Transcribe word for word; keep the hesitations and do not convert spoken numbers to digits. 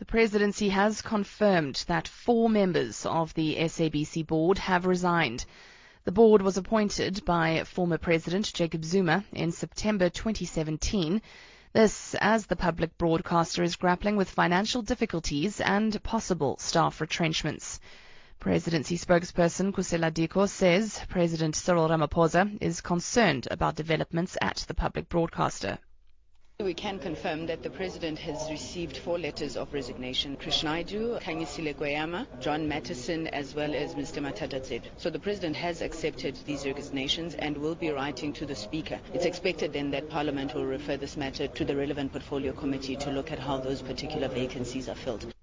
presidency has confirmed that four members of the S A B C board have resigned. The board was appointed by former President Jacob Zuma in September twenty seventeen. This as the public broadcaster is grappling with financial difficulties and possible staff retrenchments. Presidency spokesperson Kusela Diko says President Cyril Ramaphosa is concerned about developments at the public broadcaster. We can confirm that the President has received four letters of resignation. Krish Naidu, Khanyisile Kweyama, John Mattison, as well as Mister Mathatha. So the President has accepted these resignations and will be writing to the Speaker. It's expected then that Parliament will refer this matter to the relevant portfolio committee to look at how those particular vacancies are filled.